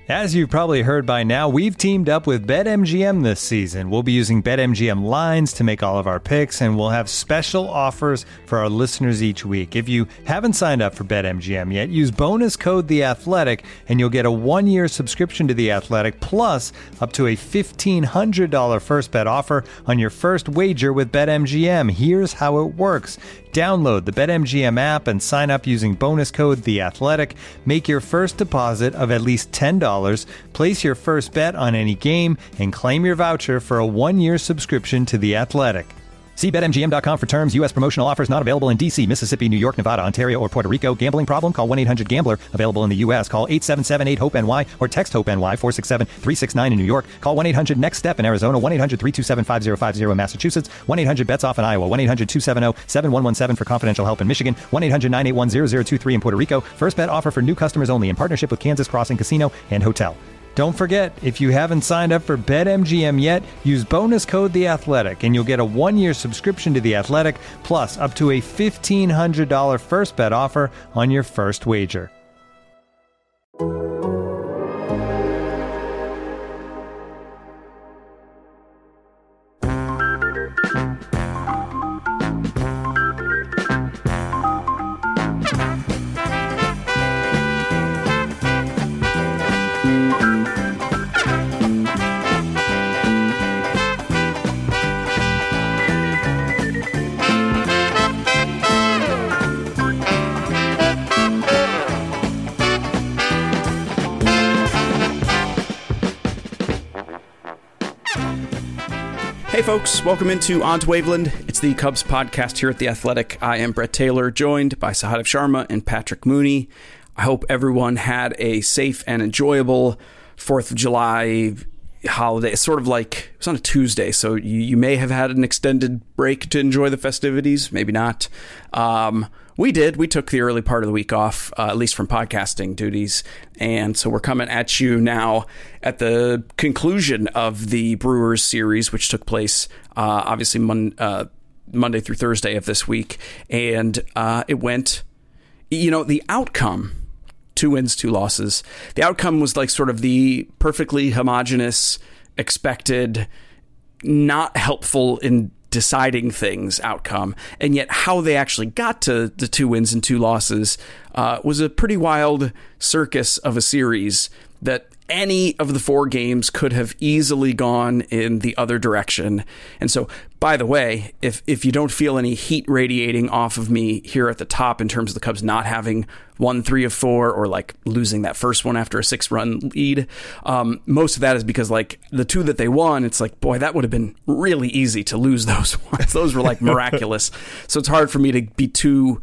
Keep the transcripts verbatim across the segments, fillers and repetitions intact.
As you've probably heard by now, we've teamed up with BetMGM this season. We'll be using BetMGM lines to make all of our picks, and we'll have special offers for our listeners each week. If you haven't signed up for BetMGM yet, use bonus code The Athletic, and you'll get a one-year subscription to The Athletic, plus up to a fifteen hundred dollars first bet offer on your first wager with BetMGM. Here's how it works. Download the BetMGM app and sign up using bonus code The Athletic. Make your first deposit of at least ten dollars. Place your first bet on any game and claim your voucher for a one-year subscription to The Athletic. See Bet M G M dot com for terms. U S promotional offers not available in D C, Mississippi, New York, Nevada, Ontario, or Puerto Rico. Gambling problem? Call one eight hundred gambler. Available in the U S. Call eight seven seven eight hope N Y or text HOPE-NY four six seven three six nine in New York. Call one eight hundred next step in Arizona. one eight hundred three two seven five zero five zero in Massachusetts. one eight hundred bets off in Iowa. one eight hundred two seven zero seven one one seven for confidential help in Michigan. one eight hundred nine eight one zero zero two three in Puerto Rico. First bet offer for new customers only in partnership with Kansas Crossing Casino and Hotel. Don't forget, if you haven't signed up for BetMGM yet, use bonus code The Athletic, and you'll get a one-year subscription to The Athletic, plus up to a fifteen hundred dollars first bet offer on your first wager. Hey folks, welcome into On to Waveland. It's the Cubs podcast here at The Athletic. I am Brett Taylor, joined by Sahadev Sharma and Patrick Mooney. I hope everyone had a safe and enjoyable fourth of July holiday. It's sort of like, it was on a Tuesday, so you, you may have had an extended break to enjoy the festivities, maybe not. Um, we did. We took the early part of the week off, uh, at least from podcasting duties. And so we're coming at you now at the conclusion of the Brewers series, which took place, uh, obviously, mon- uh, Monday through Thursday of this week. And uh, it went, you know, the outcome, two wins, two losses. The outcome was like sort of the perfectly homogenous, expected, not helpful in deciding things outcome, and yet how they actually got to the two wins and two losses uh, was a pretty wild circus of a series that any of the four games could have easily gone in the other direction. And so, by the way, if if you don't feel any heat radiating off of me here at the top in terms of the Cubs not having won three of four or like losing that first one after a six run lead, um, most of that is because like the two that they won, it's like, boy, that would have been really easy to lose those ones. Those were like miraculous. So it's hard for me to be too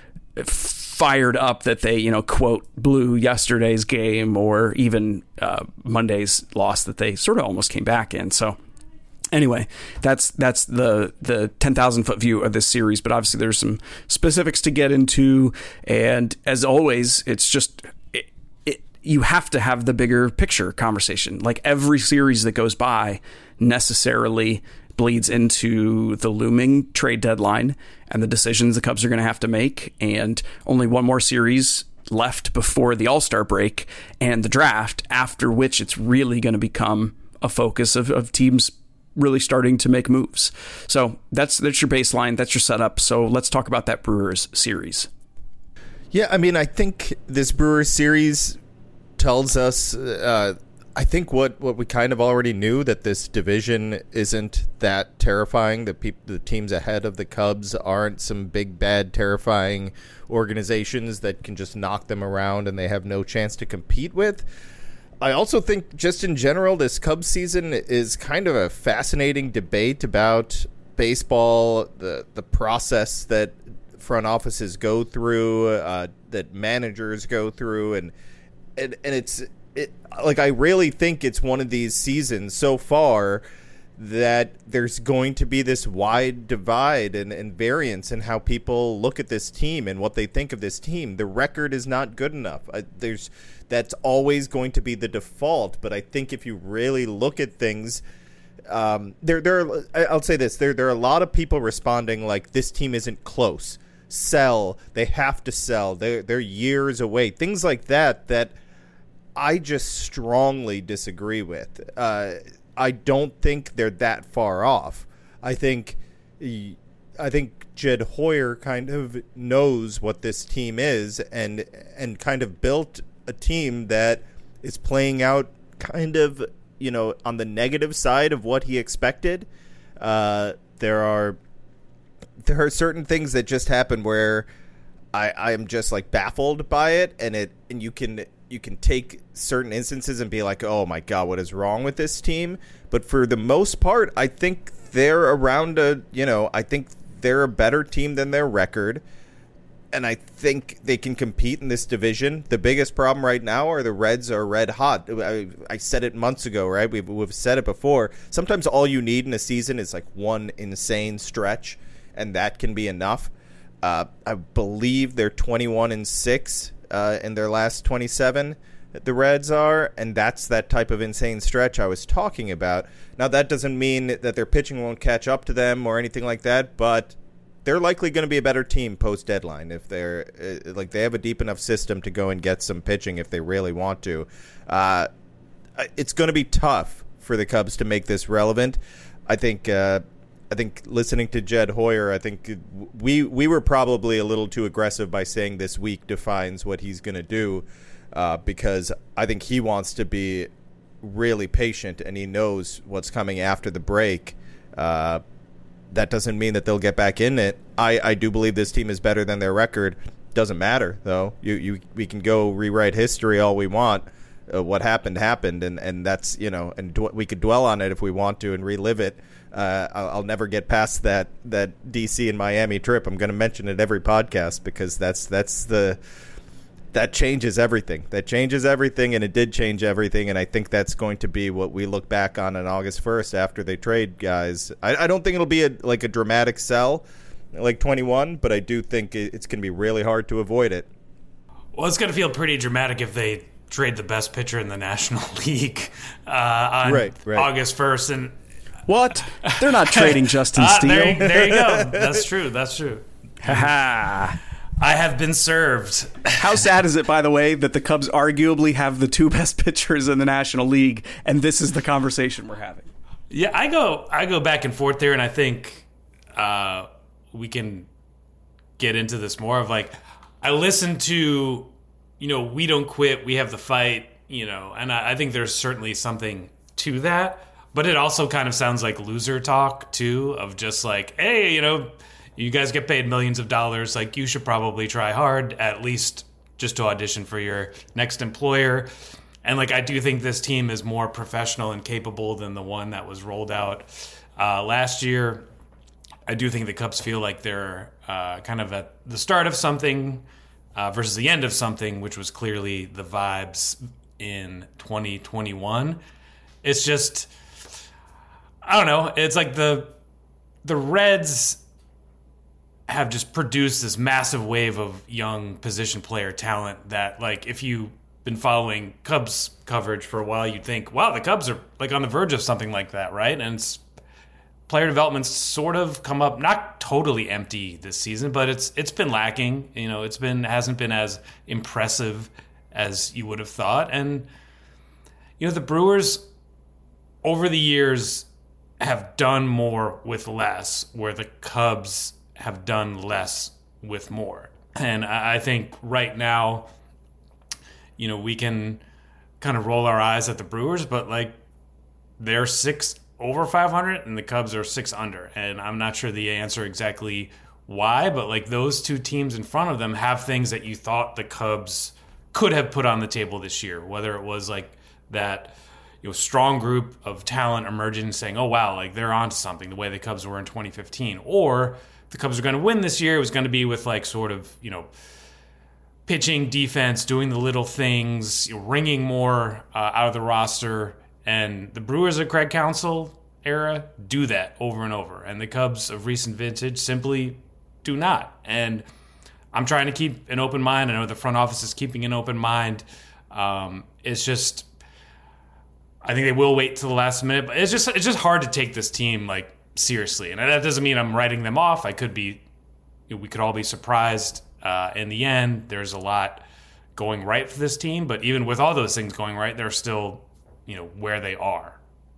fired up that they, you know, quote, blew yesterday's game or even uh, Monday's loss that they sort of almost came back in. So anyway, that's that's the the ten thousand foot view of this series. But obviously there's some specifics to get into. And as always, it's just it, it, you have to have the bigger picture conversation. Like every series that goes by necessarily bleeds into the looming trade deadline and the decisions the Cubs are going to have to make. And only one more series left before the All-Star break and the draft, after which it's really going to become a focus of, of teams really starting to make moves. So that's that's your baseline. That's your setup. So let's talk about that Brewers series. Yeah, I mean, I think this Brewers series tells us, uh, I think what, what we kind of already knew, that this division isn't that terrifying. The peop- the teams ahead of the Cubs aren't some big, bad, terrifying organizations that can just knock them around and they have no chance to compete with. I also think just in general, this Cubs season is kind of a fascinating debate about baseball, the the process that front offices go through, uh, that managers go through, and and, and it's it, like I really think it's one of these seasons so far that there's going to be this wide divide and, and variance in how people look at this team and what they think of this team. The record is not good enough. Uh, there's that's always going to be the default. But I think if you really look at things, um, there there are, I'll say this: there there are a lot of people responding like this team isn't close. Sell. They have to sell. They're they're years away. Things like that. That I just strongly disagree with. Uh, I don't think they're that far off. I think I think Jed Hoyer kind of knows what this team is and and kind of built a team that is playing out kind of, you know, on the negative side of what he expected. Uh, there are there are certain things that just happen where I I am just like baffled by it, and it and you can you can take certain instances and be like, oh my God, what is wrong with this team? But for the most part, I think they're around a, you know, I think they're a better team than their record. And I think they can compete in this division. The biggest problem right now are the Reds are red hot. I, I said it months ago, right? We've, we've said it before. Sometimes all you need in a season is like one insane stretch, and that can be enough. Uh, I believe they're twenty-one and six uh, in their last twenty-seven. The Reds are, and that's that type of insane stretch I was talking about. Now, that doesn't mean that their pitching won't catch up to them or anything like that, but they're likely going to be a better team post-deadline if they're uh, like they have a deep enough system to go and get some pitching if they really want to. Uh, it's going to be tough for the Cubs to make this relevant. I think. Uh, I think listening to Jed Hoyer, I think we we were probably a little too aggressive by saying this week defines what he's going to do, uh, because I think he wants to be really patient and he knows what's coming after the break. Uh, that doesn't mean that they'll get back in it. I, I do believe this team is better than their record. Doesn't matter, though. You you we can go rewrite history all we want. Uh, what happened happened, and, and that's, you know, and d- we could dwell on it if we want to and relive it. Uh, I'll, I'll never get past that that D C and Miami trip. I'm going to mention it every podcast because that's that's the that changes everything. That changes everything, and it did change everything. And I think that's going to be what we look back on on August first after they trade guys. I, I don't think it'll be a, like a dramatic sell like twenty-one, but I do think it, it's going to be really hard to avoid it. Well, it's going to feel pretty dramatic if they trade the best pitcher in the National League uh, on right, right. August first, and what? They're not trading Justin uh, Steele. There, there you go. That's true. That's true. Ha I have been served. How sad is it, by the way, that the Cubs arguably have the two best pitchers in the National League, and this is the conversation we're having? Yeah, I go I go back and forth there, and I think uh, we can get into this more of like, I listen to, you know, we don't quit, we have the fight, you know, and I, I think there's certainly something to that. But it also kind of sounds like loser talk, too, of just like, hey, you know, you guys get paid millions of dollars. Like, you should probably try hard, at least just to audition for your next employer. And, like, I do think this team is more professional and capable than the one that was rolled out uh, last year. I do think the Cubs feel like they're uh, kind of at the start of something uh, versus the end of something, which was clearly the vibes in twenty twenty-one. It's just, I don't know. It's like the the Reds have just produced this massive wave of young position player talent that, like, if you've been following Cubs coverage for a while, you'd think, wow, the Cubs are like on the verge of something like that, right? And it's, player development's sort of come up, not totally empty this season, but it's it's been lacking. You know, it's been hasn't been as impressive as you would have thought. And you know, the Brewers over the years have done more with less, where the Cubs have done less with more. And I think right now, you know, we can kind of roll our eyes at the Brewers, but like they're six over five hundred and the Cubs are six under. And I'm not sure the answer exactly why, but like those two teams in front of them have things that you thought the Cubs could have put on the table this year, whether it was like that, you know, strong group of talent emerging saying, oh, wow, like they're onto something the way the Cubs were in twenty fifteen. Or the Cubs are going to win this year. It was going to be with like sort of, you know, pitching, defense, doing the little things, you know, ringing more uh, out of the roster. And the Brewers of Craig Counsell era do that over and over. And the Cubs of recent vintage simply do not. And I'm trying to keep an open mind. I know the front office is keeping an open mind. Um, it's just, I think they will wait till the last minute. But it's just it's just hard to take this team like seriously. And that doesn't mean I'm writing them off. I could be, you know, we could all be surprised uh, in the end. There's a lot going right for this team. But even with all those things going right, they're still, you know, where they are.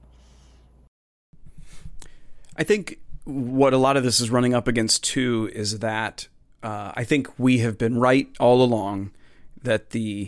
I think what a lot of this is running up against too is that uh, I think we have been right all along that the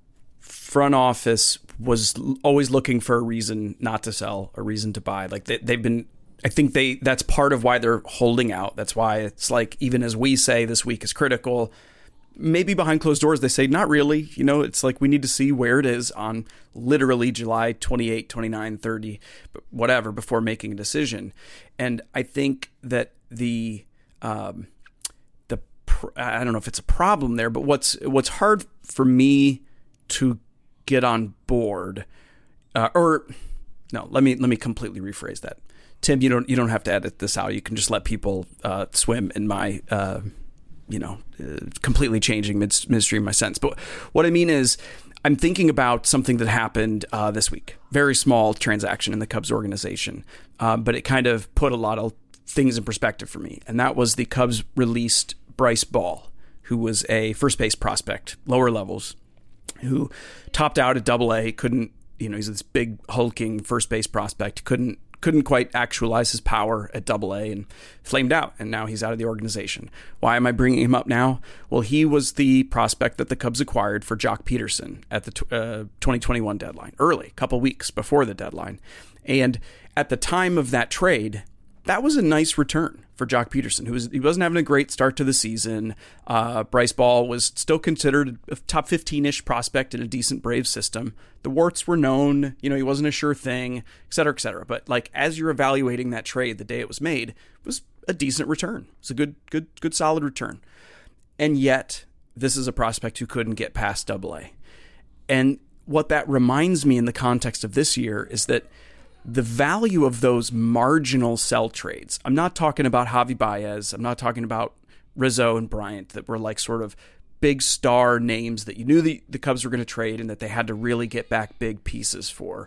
front office was always looking for a reason not to sell, a reason to buy. Like they, they've been, I think they, that's part of why they're holding out. That's why it's like, even as we say this week is critical, maybe behind closed doors, they say, not really. You know, it's like we need to see where it is on literally July twenty-eighth, twenty-ninth, thirtieth, whatever, before making a decision. And I think that the, um, the, I don't know if it's a problem there, but what's, what's hard for me to get on board, uh, or no, let me, let me completely rephrase that. Tim, you don't, you don't have to edit this out. You can just let people, uh, swim in my, uh, you know, uh, completely changing mid- midstream my sense. But what I mean is I'm thinking about something that happened uh, this week. Very small transaction in the Cubs organization, uh, but it kind of put a lot of things in perspective for me. And that was the Cubs released Bryce Ball, who was a first base prospect, lower levels, who topped out at double A, couldn't, you know, he's this big hulking first base prospect, couldn't couldn't quite actualize his power at double A and flamed out. And now he's out of the organization. Why am I bringing him up now? Well, he was the prospect that the Cubs acquired for Jock Peterson at the uh, twenty twenty-one deadline, early, a couple weeks before the deadline. And at the time of that trade, that was a nice return for Jock Peterson, who was, he wasn't having a great start to the season. Uh, Bryce Ball was still considered a top fifteen-ish prospect in a decent Braves system. The warts were known, you know, he wasn't a sure thing, et cetera, et cetera. But like, as you're evaluating that trade the day it was made, it was a decent return. It was a good, good, good, solid return. And yet, this is a prospect who couldn't get past double A. And what that reminds me in the context of this year is that the value of those marginal sell trades, I'm not talking about Javi Baez, I'm not talking about Rizzo and Bryant that were like sort of big star names that you knew the, the Cubs were going to trade and that they had to really get back big pieces for.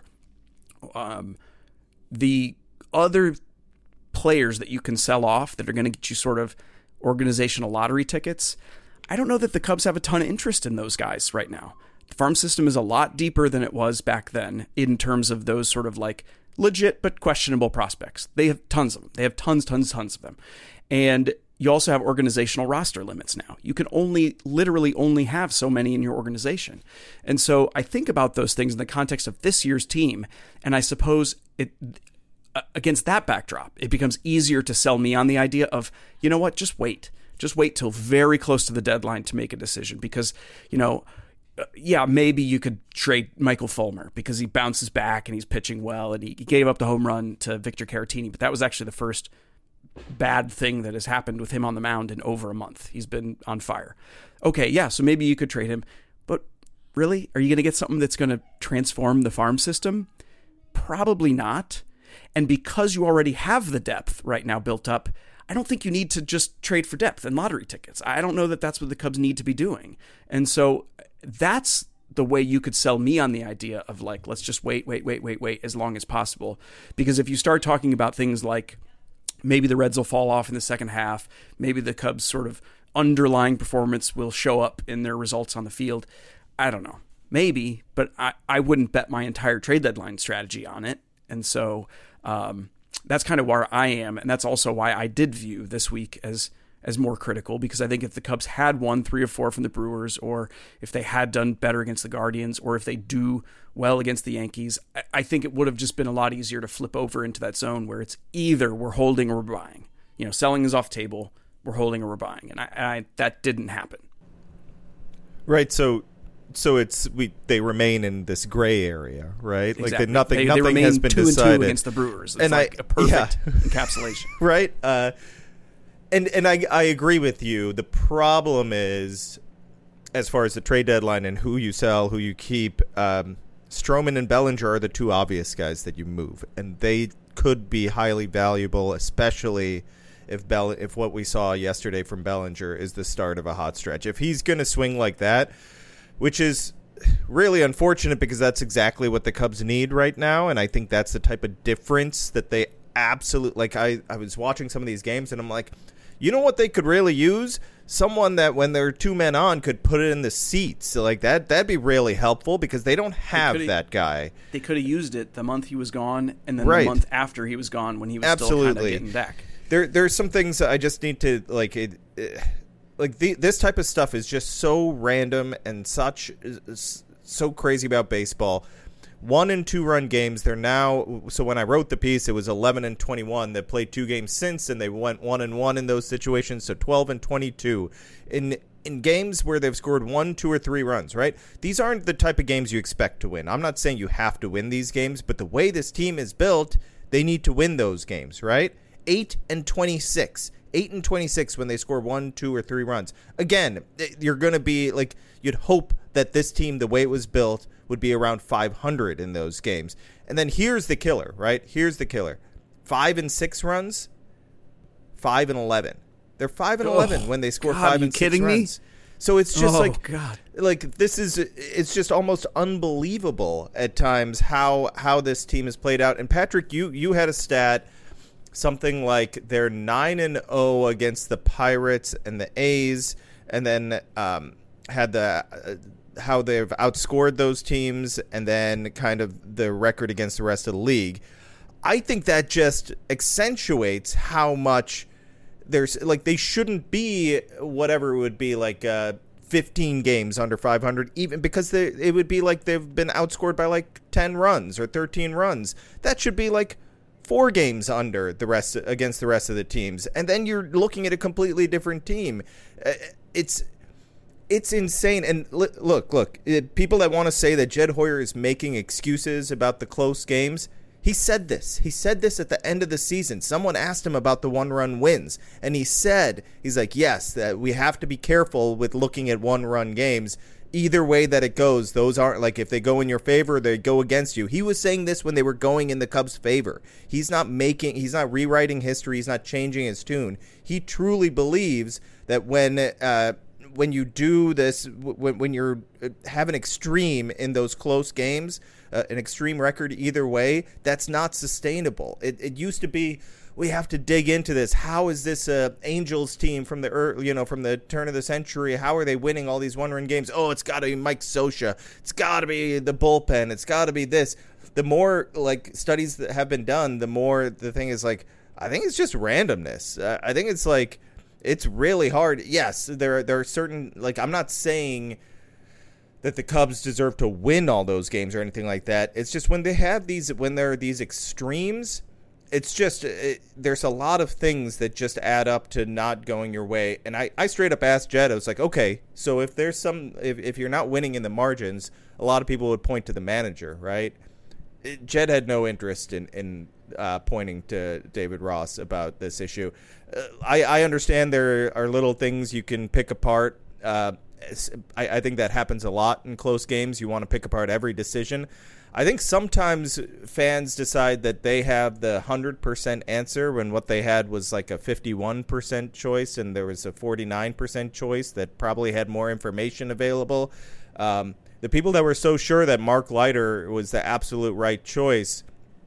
Um, the other players that you can sell off that are going to get you sort of organizational lottery tickets, I don't know that the Cubs have a ton of interest in those guys right now. The farm system is a lot deeper than it was back then in terms of those sort of like legit but questionable prospects. They have tons of them. They have tons, tons, tons of them. And you also have organizational roster limits now. You can only, literally only have so many in your organization. And so I think about those things in the context of this year's team, and I suppose it, against that backdrop, it becomes easier to sell me on the idea of, you know what, just wait. Just wait till very close to the deadline to make a decision because, you know, yeah, maybe you could trade Michael Fulmer because he bounces back and he's pitching well and he gave up the home run to Victor Caratini, but that was actually the first bad thing that has happened with him on the mound in over a month. He's been on fire. Okay, yeah, so maybe you could trade him, but really, are you going to get something that's going to transform the farm system? Probably not. And because you already have the depth right now built up, I don't think you need to just trade for depth and lottery tickets. I don't know that that's what the Cubs need to be doing. And so that's the way you could sell me on the idea of like, let's just wait, wait, wait, wait, wait as long as possible. Because if you start talking about things like maybe the Reds will fall off in the second half, maybe the Cubs sort of underlying performance will show up in their results on the field. I don't know. Maybe, but I, I wouldn't bet my entire trade deadline strategy on it. And so um, that's kind of where I am. And that's also why I did view this week as as more critical, because I think if the Cubs had won three or four from the Brewers, or if they had done better against the Guardians, or if they do well against the Yankees, I, I think it would have just been a lot easier to flip over into that zone where it's either we're holding or we're buying. You know, selling is off table, we're holding or we're buying. And I, I that didn't happen. Right. So so it's we they remain in this gray area, right? Exactly. Like the, nothing they, nothing they has been two decided and two against the Brewers. It's and like I, a perfect yeah. encapsulation. Right. Uh, and and I I agree with you. The problem is, as far as the trade deadline and who you sell, who you keep, um, Stroman and Bellinger are the two obvious guys that you move, and they could be highly valuable, especially if Bell if what we saw yesterday from Bellinger is the start of a hot stretch. If he's going to swing like that, which is really unfortunate because that's exactly what the Cubs need right now, and I think that's the type of difference that they absolutely like. I, I was watching some of these games, and I'm like, you know what they could really use? someone that when they're two men on could put it in the seats. So like that, that'd be really helpful because they don't have that guy. They could have used it the month he was gone and then right. the month after he was gone when he was Absolutely. still kind of getting back. There, there's some things I just need to like. It, it, like the, this type of stuff is just so random and such so crazy about baseball. One and two run games. They're now. So when I wrote the piece, it was eleven and twenty-one. They played two games since, and they went one and one in those situations. So twelve and twenty-two in in games where they've scored one, two, or three runs. Right. These aren't the type of games you expect to win. I'm not saying you have to win these games, but the way this team is built, they need to win those games. Right. Eight and twenty-six. Eight and twenty-six when they score one, two, or three runs. Again, you're going to be like, you'd hope that this team, the way it was built, would be around five hundred in those games. And then here's the killer, right? Here's the killer. Five and six runs, five and eleven. They're five and eleven oh, when they score God, five are you and kidding six me? runs. So it's just oh, like, God. like this is, it's just almost unbelievable at times how how this team has played out. And Patrick, you you had a stat. Something like they're nine and zero against the Pirates and the A's, and then um, had the uh, how they've outscored those teams, and then kind of the record against the rest of the league. I think that just accentuates how much there's like they shouldn't be whatever it would be like uh, fifteen games under five hundred, even because they, it would be like they've been outscored by like ten runs or thirteen runs. That should be like four games under the rest against the rest of the teams, and then you're looking at a completely different team. It's it's insane. And look, look, it, people that want to say that Jed Hoyer is making excuses about the close games, he said this. He said this at the end of the season. Someone asked him about the one-run wins, and he said, he's like, yes, that we have to be careful with looking at one-run games. Either way that it goes, those aren't like if they go in your favor, they go against you. He was saying this when they were going in the Cubs' favor. He's not making, he's not rewriting history. He's not changing his tune. He truly believes that when uh, when you do this, when when you're have an extreme in those close games, uh, an extreme record either way, that's not sustainable. It it used to be. We have to dig into this. How is this a Angels team from the early, you know from the turn of the century? How are they winning all these one-run games? Oh, it's got to be Mike Scioscia. It's got to be the bullpen. It's got to be this. The more like studies that have been done, the more the thing is like I think it's just randomness. Uh, I think it's like it's really hard. Yes, there there are certain like I'm not saying that the Cubs deserve to win all those games or anything like that. It's just when they have these when there are these extremes. It's just, it, there's a lot of things that just add up to not going your way. And I, I straight up asked Jed, I was like, okay, so if there's some, if, if you're not winning in the margins, a lot of people would point to the manager, right? It, Jed had no interest in, in uh, pointing to David Ross about this issue. Uh, I, I understand there are little things you can pick apart. Uh, I, I think that happens a lot in close games. You want to pick apart every decision. I think sometimes fans decide that they have the one hundred percent answer when what they had was like a fifty-one percent choice and there was a forty-nine percent choice that probably had more information available. Um, the people that were so sure that Mark Leiter was the absolute right choice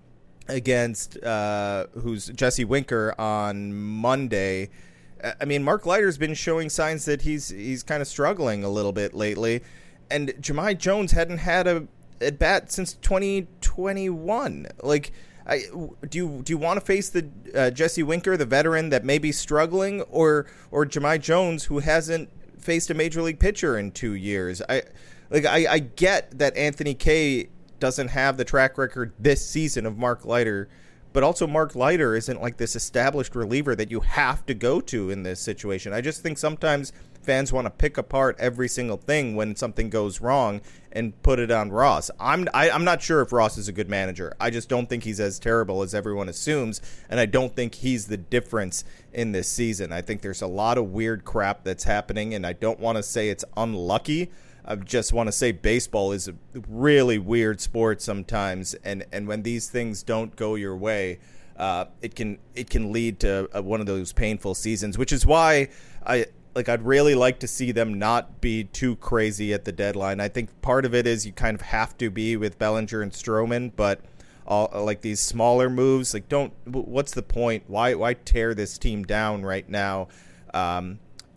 against uh, who's Jesse Winker on Monday. I mean, Mark Leiter's been showing signs that he's he's kind of struggling a little bit lately. And Jahmai Jones hadn't had a at bat since twenty twenty-one. Like, I, do you do you want to face the uh, Jesse Winker, the veteran that may be struggling, or or Jahmai Jones, who hasn't faced a major league pitcher in two years? I like I, I get that Anthony Kay doesn't have the track record this season of Mark Leiter, but also Mark Leiter isn't like this established reliever that you have to go to in this situation. I just think sometimes fans want to pick apart every single thing when something goes wrong and put it on Ross. I'm I, I'm not sure if Ross is a good manager. I just don't think he's as terrible as everyone assumes, and I don't think he's the difference in this season. I think there's a lot of weird crap that's happening, and I don't want to say it's unlucky. I just want to say baseball is a really weird sport sometimes, and, and when these things don't go your way, uh, it can it can lead to uh, one of those painful seasons, which is why I like I'd really like to see them not be too crazy at the deadline. I think part of it is you kind of have to be with Bellinger and Stroman, but all like these smaller moves, like don't. What's the point? Why why tear this team down right now? Um,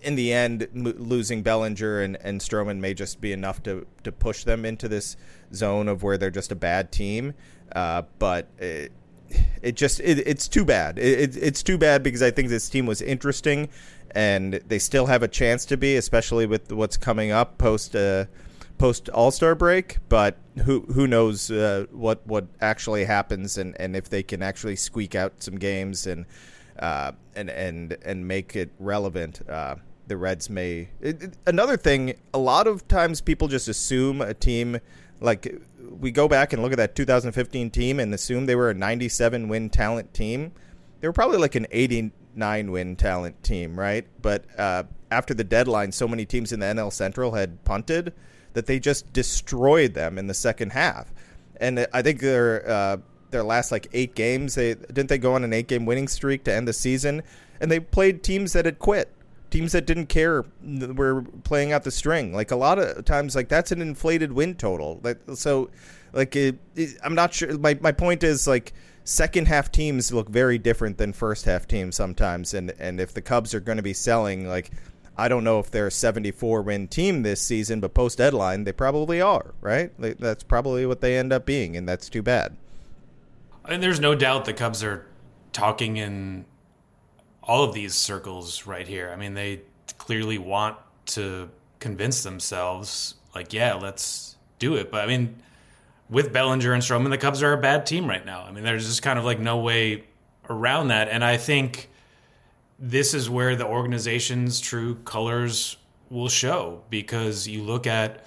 in the end, m- losing Bellinger and, and Stroman may just be enough to, to push them into this zone of where they're just a bad team. Uh, but it, it just it, it's too bad. It, it, it's too bad because I think this team was interesting, and they still have a chance to be, especially with what's coming up post uh, post All-Star break. But who who knows uh, what what actually happens, and, and if they can actually squeak out some games and uh, and and and make it relevant. Uh, the Reds may. It, it, another thing, a lot of times people just assume a team. Like, we go back and look at that two thousand fifteen team and assume they were a ninety-seven win talent team. They were probably like an eighty-nine win talent team, right? But uh, after the deadline, so many teams in the N L Central had punted that they just destroyed them in the second half. And I think their uh, their last like eight games, they didn't they go on an eight game winning streak to end the season, and they played teams that had quit. Teams that didn't care were playing out the string. Like, a lot of times, like, that's an inflated win total. Like, so, like, it, it, I'm not sure. My my point is, like, second half teams look very different than first half teams sometimes. And and if the Cubs are going to be selling, like, I don't know if they're a seventy-four win team this season, but post deadline they probably are, right? Like, that's probably what they end up being, and that's too bad. And there's no doubt the Cubs are talking in all of these circles right here. I mean, they clearly want to convince themselves, like, yeah, let's do it. But I mean, with Bellinger and Stroman, the Cubs are a bad team right now. I mean, there's just kind of like no way around that. And I think this is where the organization's true colors will show, because you look at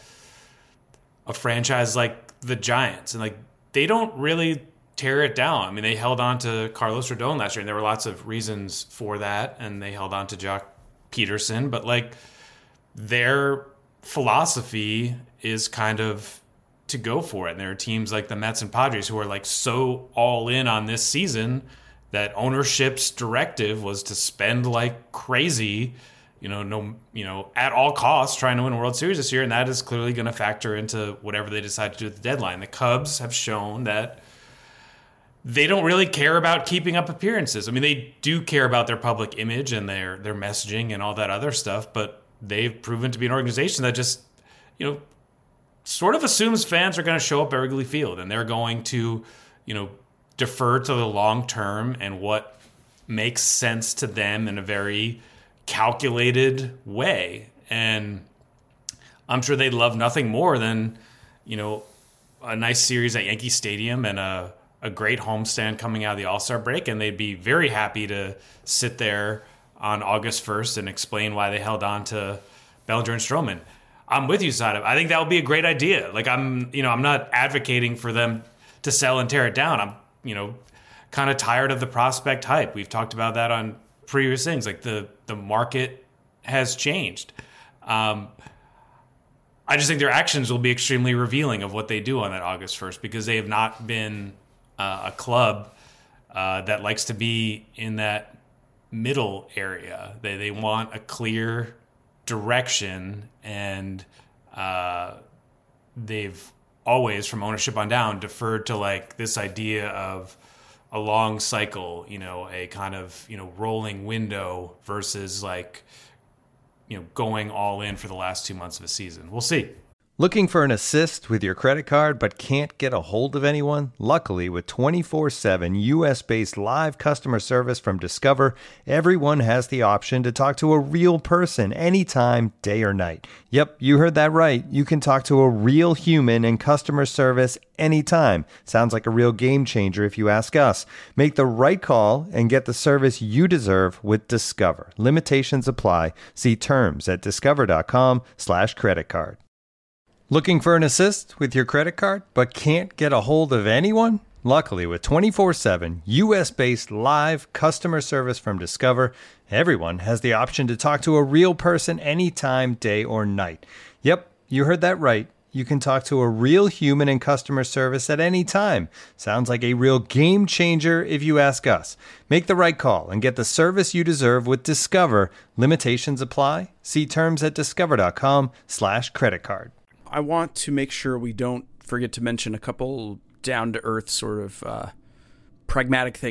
a franchise like the Giants and, like, they don't really tear it down. I mean, they held on to Carlos Rodon last year, and there were lots of reasons for that, and they held on to Jock Peterson, but, like, their philosophy is kind of to go for it. And there are teams like the Mets and Padres who are, like, so all in on this season that ownership's directive was to spend like crazy, you know, no, you know, at all costs trying to win a World Series this year, and that is clearly going to factor into whatever they decide to do at the deadline. The Cubs have shown that they don't really care about keeping up appearances. I mean, they do care about their public image and their their messaging and all that other stuff, but they've proven to be an organization that just, you know, sort of assumes fans are going to show up at Wrigley Field, and they're going to, you know, defer to the long term and what makes sense to them in a very calculated way. And I'm sure they'd love nothing more than, you know, a nice series at Yankee Stadium and a a great homestand coming out of the All-Star break, and they'd be very happy to sit there on August first and explain why they held on to Bellinger and Stroman. I'm with you, Saadav. I think that would be a great idea. Like, I'm, you know, I'm not advocating for them to sell and tear it down. I'm, you know, kind of tired of the prospect hype. We've talked about that on previous things. Like, the the market has changed. Um, I just think their actions will be extremely revealing of what they do on that August first, because they have not been Uh, a club uh, that likes to be in that middle area. They they want a clear direction, and uh, they've always, from ownership on down, deferred to like this idea of a long cycle, you know, a kind of, you know, rolling window versus like, you know, going all in for the last two months of a season. We'll see. Looking for an assist with your credit card but can't get a hold of anyone? Luckily, with twenty-four seven U S-based live customer service from Discover, everyone has the option to talk to a real person anytime, day or night. Yep, you heard that right. You can talk to a real human in customer service anytime. Sounds like a real game changer if you ask us. Make the right call and get the service you deserve with Discover. Limitations apply. See terms at discover.com slash credit card. Looking for an assist with your credit card but can't get a hold of anyone? Luckily, with twenty-four seven U S-based live customer service from Discover, everyone has the option to talk to a real person anytime, day or night. Yep, you heard that right. You can talk to a real human in customer service at any time. Sounds like a real game changer if you ask us. Make the right call and get the service you deserve with Discover. Limitations apply. See terms at discover.com slash credit card. I want to make sure we don't forget to mention a couple down-to-earth sort of uh, pragmatic things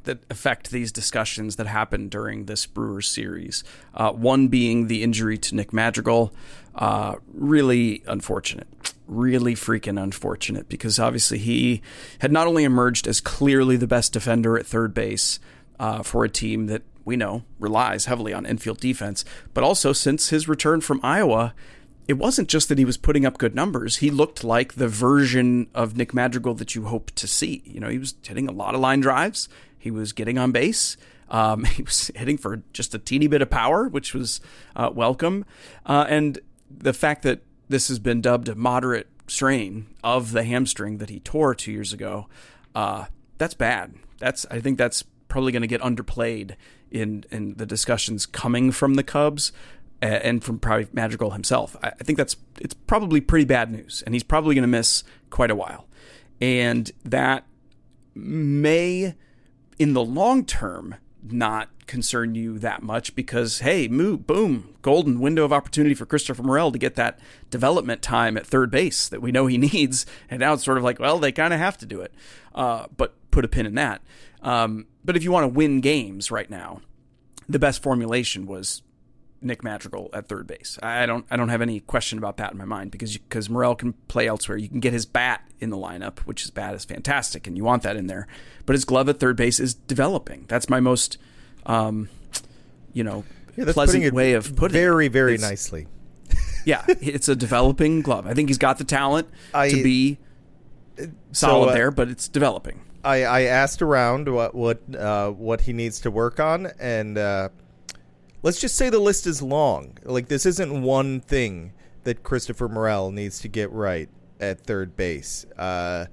that affect these discussions that happened during this Brewers series. Uh, one being the injury to Nick Madrigal. Uh, really unfortunate. Really freaking unfortunate, because obviously he had not only emerged as clearly the best defender at third base uh, for a team that we know relies heavily on infield defense, but also since his return from Iowa, it wasn't just that he was putting up good numbers. He looked like the version of Nick Madrigal that you hope to see. You know, he was hitting a lot of line drives. He was getting on base. Um, he was hitting for just a teeny bit of power, which was uh, welcome. Uh, and the fact that this has been dubbed a moderate strain of the hamstring that he tore two years ago, uh, that's bad. That's I think that's probably going to get underplayed in, in the discussions coming from the Cubs and from probably Madrigal himself. I think that's it's probably pretty bad news, and he's probably going to miss quite a while. And that may, in the long term, not concern you that much because, hey, moo, boom, golden window of opportunity for Christopher Morel to get that development time at third base that we know he needs. And now it's sort of like, well, they kind of have to do it. Uh, but put a pin in that. Um, but if you want to win games right now, the best formulation was Nick Madrigal at third base. I don't I don't have any question about that in my mind because because Morel can play elsewhere. You can get his bat in the lineup, which is bat is fantastic, and you want that in there. But his glove at third base is developing. That's my most, um, you know, yeah, that's pleasant way of putting very, it. very It's, nicely. Yeah, it's a developing glove. I think he's got the talent I, to be solid so, uh, there, but it's developing. I, I asked around what what uh, what he needs to work on, and uh, let's just say the list is long. Like, this isn't one thing that Christopher Morel needs to get right at third base. Uh,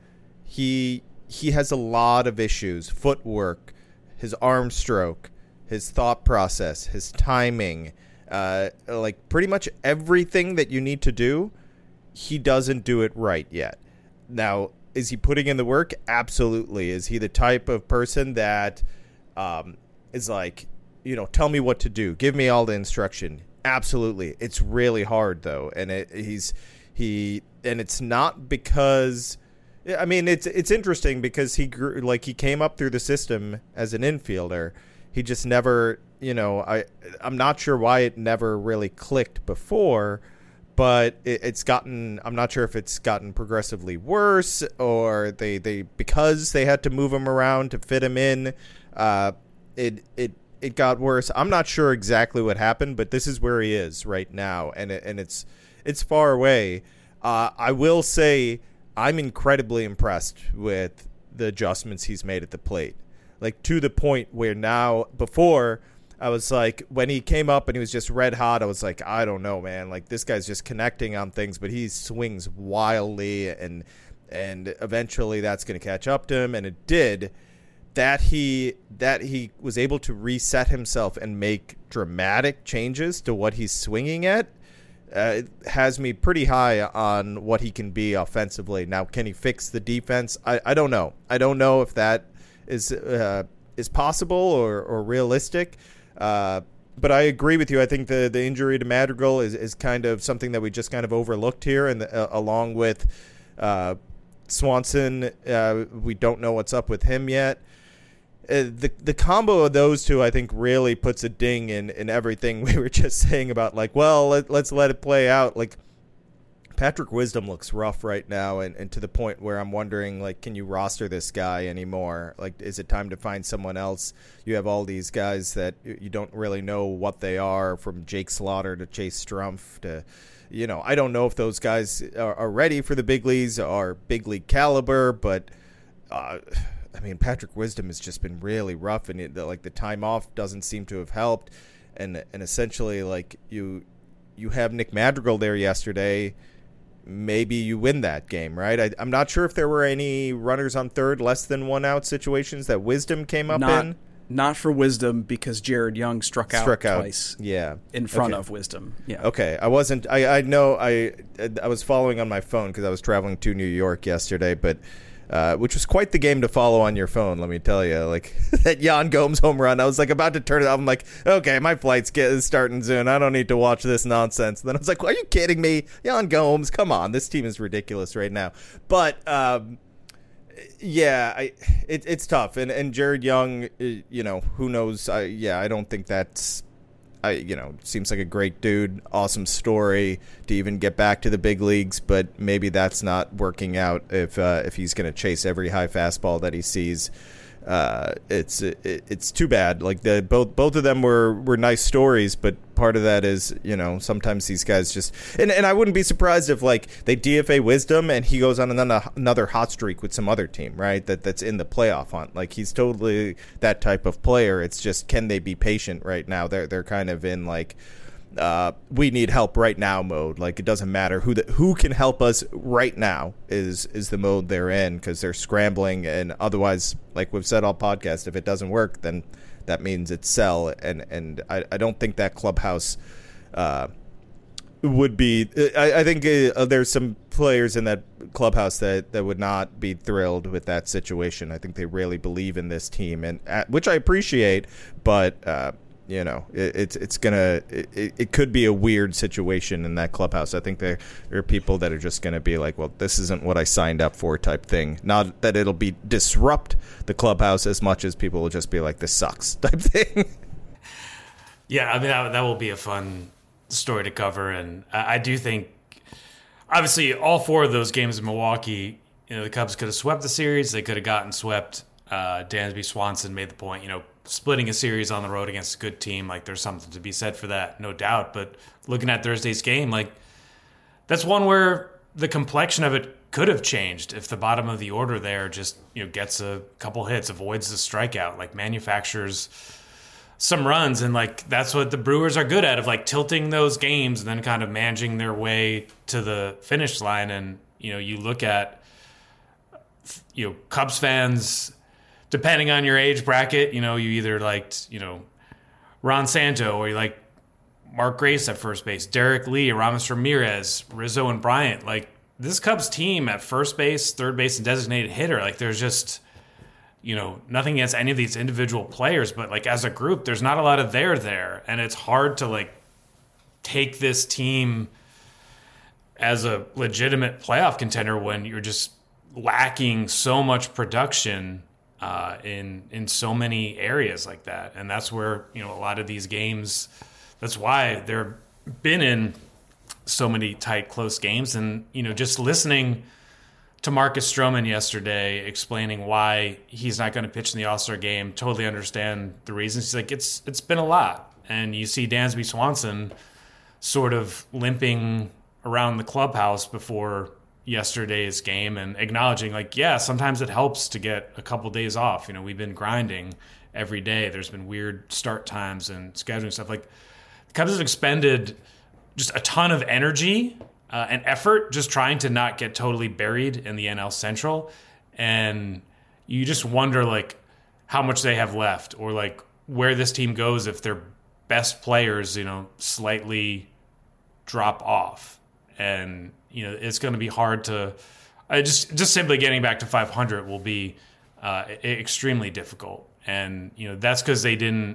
he he has a lot of issues: footwork, his arm stroke, his thought process, his timing. Uh, like pretty much everything that you need to do, he doesn't do it right yet. Now, is he putting in the work? Absolutely. Is he the type of person that um, is like, you know, tell me what to do, give me all the instruction? Absolutely. It's really hard though, and it, he's he and it's not because I mean it's it's interesting because he grew, like he came up through the system as an infielder. He just never, you know, I I'm not sure why it never really clicked before. But it, it's gotten, I'm not sure if it's gotten progressively worse or they, they because they had to move him around to fit him in, uh, it it it got worse. I'm not sure exactly what happened, but this is where he is right now, and it, and it's it's far away. Uh, I will say I'm incredibly impressed with the adjustments he's made at the plate, like to the point where now before. I was like, when he came up and he was just red hot, I was like, I don't know, man. Like, this guy's just connecting on things, but he swings wildly, and and eventually that's going to catch up to him, and it did. That he that he was able to reset himself and make dramatic changes to what he's swinging at uh, has me pretty high on what he can be offensively. Now, can he fix the defense? I, I don't know. I don't know if that is uh, is possible or, or realistic. Uh, but I agree with you. I think the, the injury to Madrigal is, is kind of something that we just kind of overlooked here. And the, uh, along with uh, Swanson, uh, we don't know what's up with him yet. Uh, the the combo of those two, I think, really puts a ding in, in everything we were just saying about, like, well, let, let's let it play out. Like, Patrick Wisdom looks rough right now, and, and to the point where I'm wondering, like, can you roster this guy anymore? Like, is it time to find someone else? You have all these guys that you don't really know what they are, from Jake Slaughter to Chase Strumpf to, you know, I don't know if those guys are, are ready for the big leagues or big league caliber, but, uh, I mean, Patrick Wisdom has just been really rough, and it, the, like, the time off doesn't seem to have helped, and and essentially, like, you you have Nick Madrigal there yesterday. Maybe you win that game, right? I, I'm not sure if there were any runners on third, less than one out situations that Wisdom came up not, in. Not for Wisdom, because Jared Young struck out struck out twice. Yeah, in front okay. of Wisdom. Yeah. Okay, I wasn't. I I know. I I was following on my phone because I was traveling to New York yesterday, but. Uh, which was quite the game to follow on your phone, let me tell you. Like, that Yan Gomes home run, I was like about to turn it off. I'm like, okay, my flight's get, starting soon. I don't need to watch this nonsense. Then I was like, are you kidding me? Yan Gomes, come on. This team is ridiculous right now. But um, Yeah, I, it, it's tough. And and Jared Young, you know, who knows? I, yeah, I don't think that's, I you know, seems like a great dude. Awesome story to even get back to the big leagues, but maybe that's not working out if uh, if he's going to chase every high fastball that he sees. Uh, it's it, it's too bad. Like the both both of them were, were nice stories, but part of that is, you know, sometimes these guys just and, and I wouldn't be surprised if like they D F A Wisdom and he goes on another another hot streak with some other team, right? That that's in the playoff hunt. Like he's totally that type of player. It's just, can they be patient right now? They're they're kind of in like, uh, we need help right now mode. Like it doesn't matter who the, who can help us right now is is the mode they're in, because they're scrambling. And otherwise, like we've said all podcast, if it doesn't work, then that means it's sell. And and I, I don't think that clubhouse uh, would be. I, I think uh, there's some players in that clubhouse that, that would not be thrilled with that situation. I think they really believe in this team, and uh, which I appreciate, but. Uh, You know, it, it's it's gonna it, it could be a weird situation in that clubhouse. I think there, there are people that are just gonna be like, well, this isn't what I signed up for, type thing. Not that it'll be disrupt the clubhouse as much as people will just be like, this sucks, type thing. Yeah, I mean that that will be a fun story to cover, and I, I do think, obviously, all four of those games in Milwaukee, you know, the Cubs could have swept the series. They could have gotten swept. Uh, Dansby Swanson made the point, you know. Splitting a series on the road against a good team, like there's something to be said for that, no doubt. But looking at Thursday's game, like that's one where the complexion of it could have changed if the bottom of the order there just, you know, gets a couple hits, avoids the strikeout, like manufactures some runs. And like that's what the Brewers are good at, of like tilting those games and then kind of managing their way to the finish line. And, you know, you look at, you know, Cubs fans, depending on your age bracket, you know, you either liked, you know, Ron Santo, or you like Mark Grace at first base, Derek Lee, Aramis Ramirez, Rizzo, and Bryant. Like this Cubs team at first base, third base, and designated hitter, like there's just, you know, nothing against any of these individual players, but like as a group, there's not a lot of there there. And it's hard to like take this team as a legitimate playoff contender when you're just lacking so much production Uh, in in so many areas like that. And that's where, you know, a lot of these games, that's why they're been in so many tight, close games. And, you know, just listening to Marcus Stroman yesterday explaining why he's not going to pitch in the All-Star game, totally understand the reasons. He's like, it's it's been a lot. And you see Dansby Swanson sort of limping around the clubhouse before yesterday's game and acknowledging like, yeah, sometimes it helps to get a couple days off. You know, we've been grinding every day. There's been weird start times and scheduling stuff. Like the Cubs have expended just a ton of energy uh, and effort just trying to not get totally buried in the N L Central. And you just wonder like how much they have left, or like where this team goes if their best players, you know, slightly drop off. And, you know, it's going to be hard to I just just simply getting back to five hundred will be uh, extremely difficult. And, you know, that's because they didn't.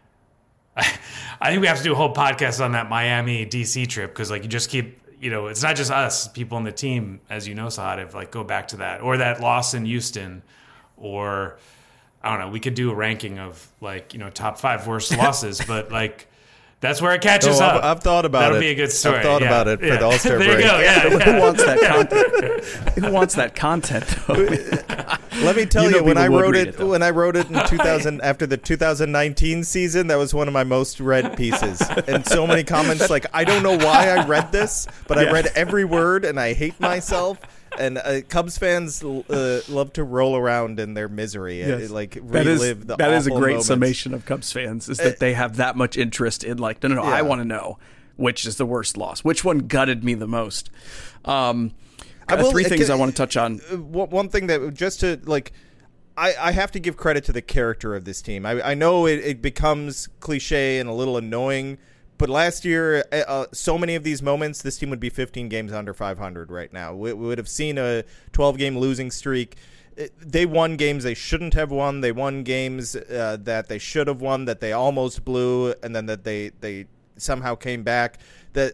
I, I think we have to do a whole podcast on that Miami D C trip, because, like, you just keep, you know, it's not just us, people on the team, as you know, Sahadev, like, go back to that. Or that loss in Houston. Or, I don't know, we could do a ranking of, like, you know, top five worst losses. But, like, that's where it catches oh, up. I've, I've thought about That'll it. That'll be a good story. I've thought yeah. about it for yeah. the All-Star there break. You go. Yeah, yeah. Who wants that content? Who wants that content, though? Let me tell you, You know when I people would wrote read it, it, though. when I wrote it in two thousand after the two thousand nineteen season, that was one of my most read pieces. And so many comments like, I don't know why I read this, but I Yeah. read every word and I hate myself. And uh, Cubs fans uh, love to roll around in their misery, Yes. uh, like That is, relive the that is a awful great moments. summation of Cubs fans, is that they have that much interest in, like, no, no, no, Yeah. I want to know which is the worst loss, which one gutted me the most. Um, I uh, will- three it things can- I want to touch on. Uh, one one thing that just to like, I, I have to give credit to the character of this team. I, I know it, it becomes cliche and a little annoying, but last year, uh, so many of these moments, this team would be fifteen games under five hundred right now. We, we would have seen a twelve-game losing streak. It, they won games they shouldn't have won. They won games uh, that they should have won, that they almost blew, and then that they, they somehow came back. That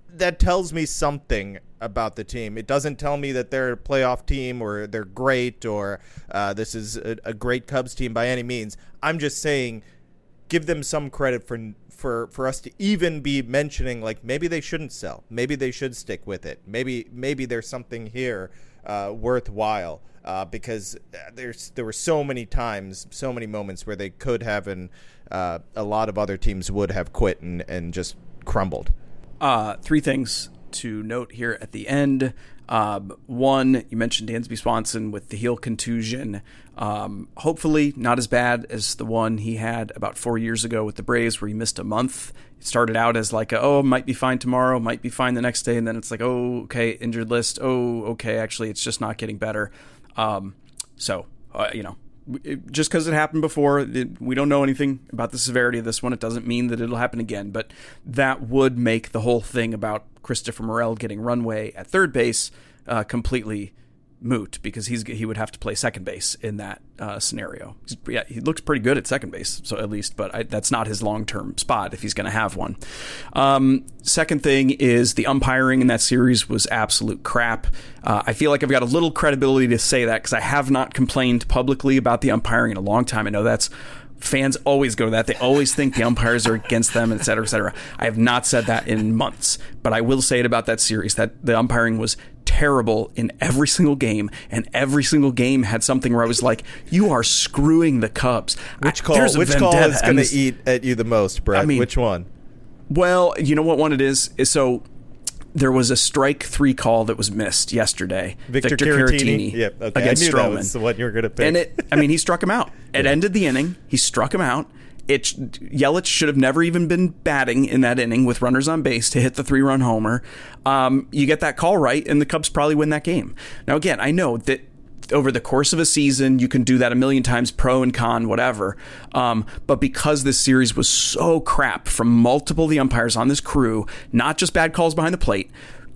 that tells me something about the team. It doesn't tell me that they're a playoff team or they're great or uh, this is a, a great Cubs team by any means. I'm just saying, give them some credit for for for us to even be mentioning, like, maybe they shouldn't sell, maybe they should stick with it, maybe maybe there's something here uh, worthwhile. Uh, because there's there were so many times, so many moments where they could have, and uh, a lot of other teams would have quit and, and just crumbled. Uh, three things to note here at the end. Um, one, you mentioned Dansby Swanson with the heel contusion. Um, hopefully not as bad as the one he had about four years ago with the Braves where he missed a month. It started out as like, a, oh, might be fine tomorrow, might be fine the next day. And then it's like, oh, okay, injured list. Oh, okay, actually, it's just not getting better. Um, so, uh, you know, it, just because it happened before, it, we don't know anything about the severity of this one. It doesn't mean that it'll happen again, but that would make the whole thing about Christopher Morel getting runway at third base uh, completely moot, because he's he would have to play second base in that uh, scenario. He's, yeah, he looks pretty good at second base, so at least, but I, that's not his long-term spot if he's going to have one. Um, second thing is the umpiring in that series was absolute crap. Uh, I feel like I've got a little credibility to say that because I have not complained publicly about the umpiring in a long time. I know that's fans always go to that. They always think the umpires are against them, et cetera, et cetera. I have not said that in months, but I will say it about that series, that the umpiring was terrible in every single game, and every single game had something where I was like, you are screwing the Cubs. Which call, which call is going to eat at you the most, Brett? I mean, which one? Well, you know what one it is? is so there was a strike three call that was missed yesterday. Victor, Victor Caratini, Caratini yep, okay. against I knew Stroman. That was the one you were going to pick. And it, I mean, he struck him out. It yeah. ended the inning. He struck him out. It Yelich should have never even been batting in that inning with runners on base to hit the three-run homer. Um, you get that call right, and the Cubs probably win that game. Now, again, I know that over the course of a season, you can do that a million times, pro and con, whatever. Um, but because this series was so crap from multiple of the umpires on this crew, not just bad calls behind the plate,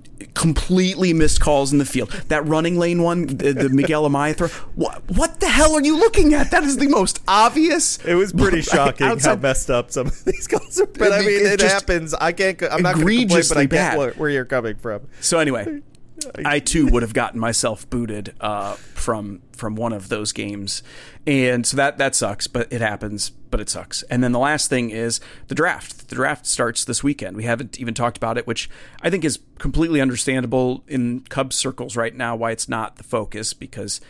completely missed calls in the field. That running lane one, the, the Miguel Amaya throw. What, what the hell are you looking at? That is the most obvious. It was pretty shocking outside, how messed up some of these calls are. But I mean, it happens. I can't. I'm not going to complain, but I get where, where you're coming from. So anyway, I too would have gotten myself booted uh, from from one of those games, and so that that sucks. But it happens. But it sucks. And then the last thing is the draft. The draft starts this weekend. We haven't even talked about it, which I think is completely understandable in Cubs circles right now, why it's not the focus, because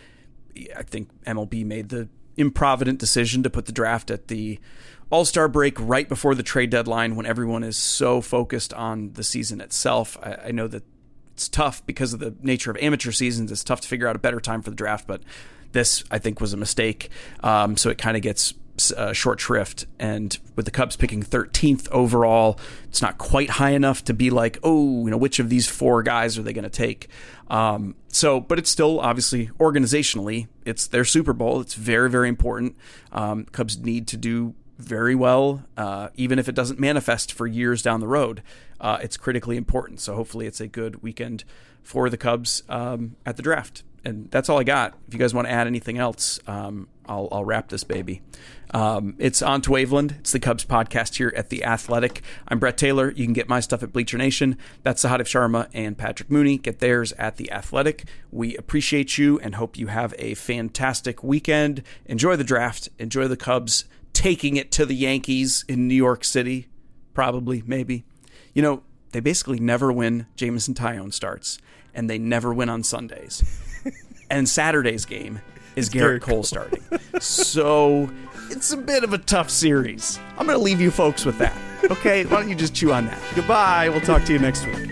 I think M L B made the improvident decision to put the draft at the All-Star break right before the trade deadline when everyone is so focused on the season itself. I, I know that it's tough because of the nature of amateur seasons. It's tough to figure out a better time for the draft, but this, I think, was a mistake. Um, so it kind of gets Uh, short shrift, and with the Cubs picking thirteenth overall, it's not quite high enough to be like, oh, you know, which of these four guys are they going to take? Um, so, but it's still obviously organizationally, it's their Super Bowl. It's very, very important. Um, Cubs need to do very well, uh, even if it doesn't manifest for years down the road. Uh, it's critically important. So hopefully it's a good weekend for the Cubs um, at the draft. And that's all I got. If you guys want to add anything else, um, I'll, I'll wrap this baby. Um, it's On to Waveland. It's the Cubs podcast here at The Athletic. I'm Brett Taylor. You can get my stuff at Bleacher Nation. That's Sahadev Sharma and Patrick Mooney. Get theirs at The Athletic. We appreciate you and hope you have a fantastic weekend. Enjoy the draft. Enjoy the Cubs taking it to the Yankees in New York City. Probably, maybe. You know, they basically never win Jameson Taillon starts, and they never win on Sundays. And Saturday's game is Garrett Cole starting. So it's a bit of a tough series. I'm going to leave you folks with that. Okay? Why don't you just chew on that? Goodbye. We'll talk to you next week.